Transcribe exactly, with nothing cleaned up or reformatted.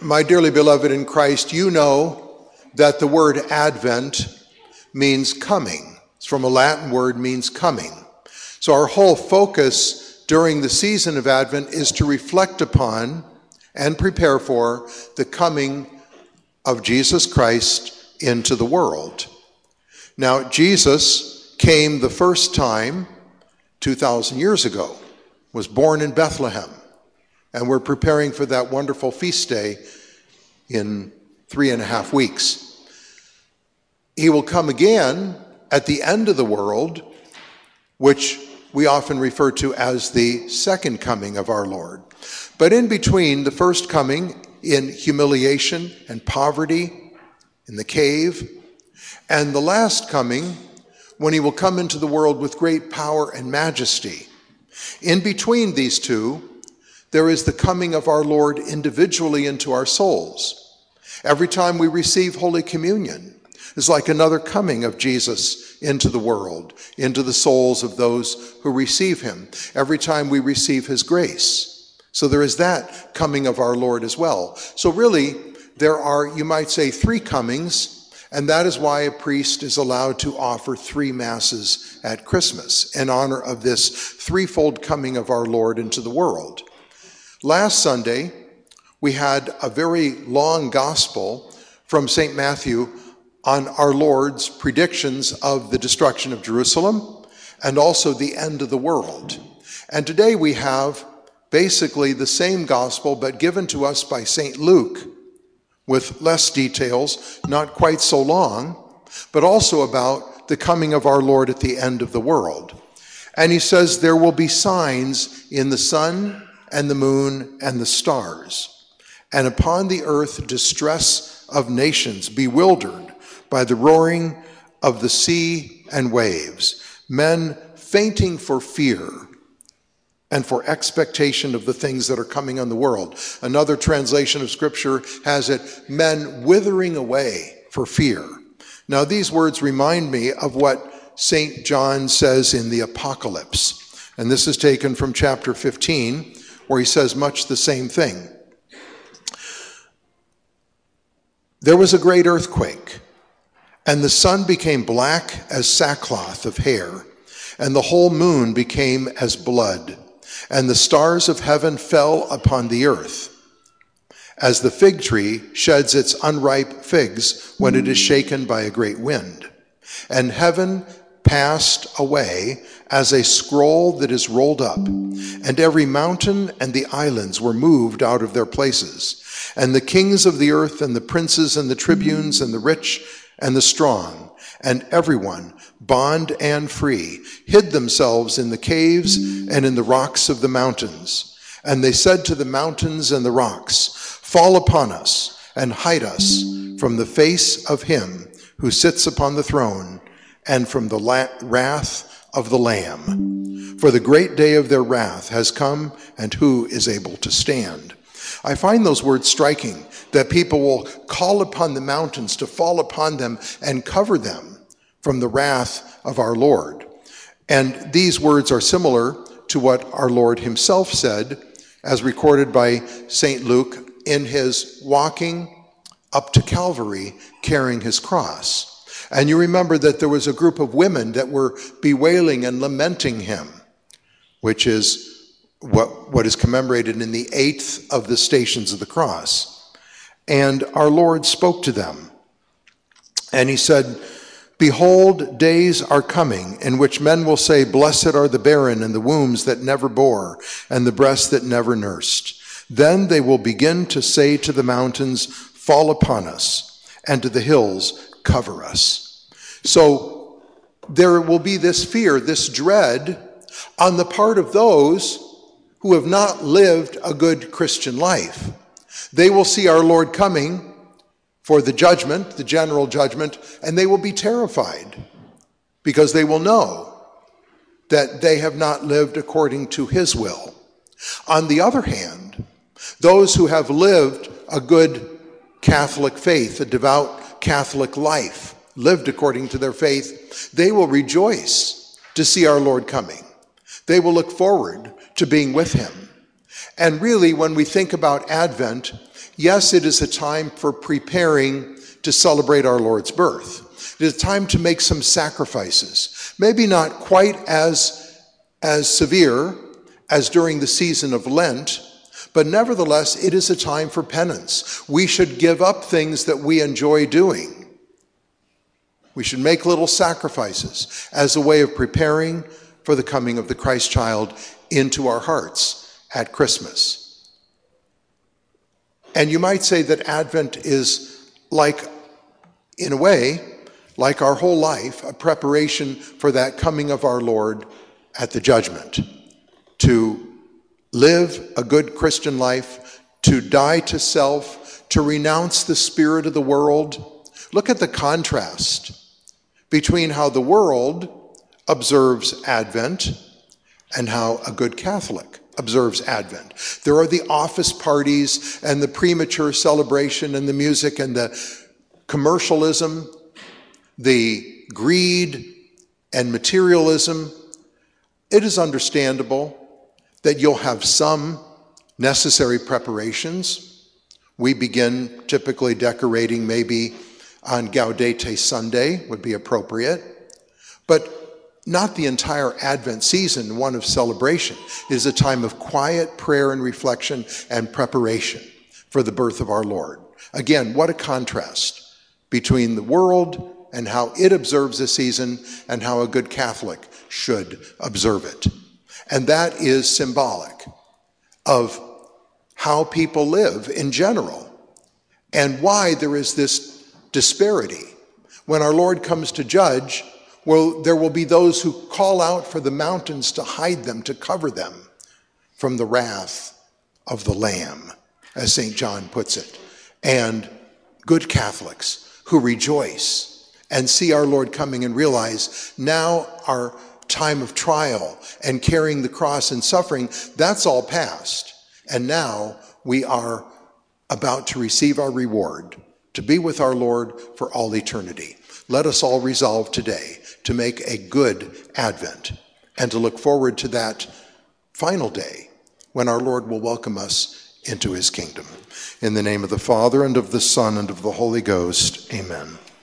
My dearly beloved in Christ, you know that the word Advent means coming. It's from a Latin word, means coming. So our whole focus during the season of Advent is to reflect upon and prepare for the coming of Jesus Christ into the world. Now, Jesus came the first time two thousand years ago, was born in Bethlehem, and we're preparing for that wonderful feast day in three and a half weeks. He will come again at the end of the world, which we often refer to as the second coming of our Lord. But in between the first coming in humiliation and poverty in the cave, and the last coming when he will come into the world with great power and majesty, in between these two, there is the coming of our Lord individually into our souls. Every time we receive Holy Communion is like another coming of Jesus into the world, into the souls of those who receive him. Every time we receive his grace. So there is that coming of our Lord as well. So really, there are, you might say, three comings, and that is why a priest is allowed to offer three masses at Christmas in honor of this threefold coming of our Lord into the world. Last Sunday, we had a very long gospel from Saint Matthew on our Lord's predictions of the destruction of Jerusalem and also the end of the world. And today we have basically the same gospel, but given to us by Saint Luke with less details, not quite so long, but also about the coming of our Lord at the end of the world. And he says there will be signs in the sun and the moon and the stars, and upon the earth distress of nations, bewildered by the roaring of the sea and waves, men fainting for fear and for expectation of the things that are coming on the world. Another translation of Scripture has it, men withering away for fear. Now these words remind me of what Saint John says in the Apocalypse, and this is taken from chapter fifteen, where he says much the same thing. There was a great earthquake, and the sun became black as sackcloth of hair, and the whole moon became as blood, and the stars of heaven fell upon the earth, as the fig tree sheds its unripe figs when it is shaken by a great wind. And heaven passed away as a scroll that is rolled up, and every mountain and the islands were moved out of their places. And the kings of the earth and the princes and the tribunes and the rich and the strong and everyone, bond and free, hid themselves in the caves and in the rocks of the mountains. And they said to the mountains and the rocks, fall upon us and hide us from the face of him who sits upon the throne and from the la- wrath of the Lamb. For the great day of their wrath has come, and who is able to stand? I find those words striking, that people will call upon the mountains to fall upon them and cover them from the wrath of our Lord. And these words are similar to what our Lord himself said, as recorded by Saint Luke in his walking up to Calvary carrying his cross. And you remember that there was a group of women that were bewailing and lamenting him, which is what, what is commemorated in the eighth of the Stations of the Cross. And our Lord spoke to them, and he said, behold, days are coming in which men will say, blessed are the barren and the wombs that never bore and the breasts that never nursed. Then they will begin to say to the mountains, fall upon us, and to the hills, cover us. So there will be this fear, this dread on the part of those who have not lived a good Christian life. They will see our Lord coming for the judgment, the general judgment, and they will be terrified because they will know that they have not lived according to his will. On the other hand, those who have lived a good Catholic faith, a devout Catholic life, lived according to their faith, they will rejoice to see our Lord coming. They will look forward to being with him. And really, when we think about Advent, Yes, it is a time for preparing to celebrate our Lord's birth. It is a time to make some sacrifices, maybe not quite as, as severe as during the season of Lent, but nevertheless, it is a time for penance. We should give up things that we enjoy doing. We should make little sacrifices as a way of preparing for the coming of the Christ child into our hearts at Christmas. And you might say that Advent is like, in a way, like our whole life, a preparation for that coming of our Lord at the judgment. To live a good Christian life, to die to self, to renounce the spirit of the world. Look at the contrast between how the world observes Advent and how a good Catholic observes Advent. There are the office parties and the premature celebration and the music and the commercialism, the greed and materialism. It is understandable that you'll have some necessary preparations. We begin typically decorating maybe on Gaudete Sunday would be appropriate, but not the entire Advent season, one of celebration. It is a time of quiet prayer and reflection and preparation for the birth of our Lord. Again, what a contrast between the world and how it observes the season and how a good Catholic should observe it. And that is symbolic of how people live in general and why there is this disparity. When our Lord comes to judge, well, there will be those who call out for the mountains to hide them, to cover them from the wrath of the Lamb, as Saint John puts it. And good Catholics who rejoice and see our Lord coming and realize now our time of trial and carrying the cross and suffering, that's all past. And now we are about to receive our reward, to be with our Lord for all eternity. Let us all resolve today to make a good Advent and to look forward to that final day when our Lord will welcome us into his kingdom. In the name of the Father, and of the Son, and of the Holy Ghost, amen.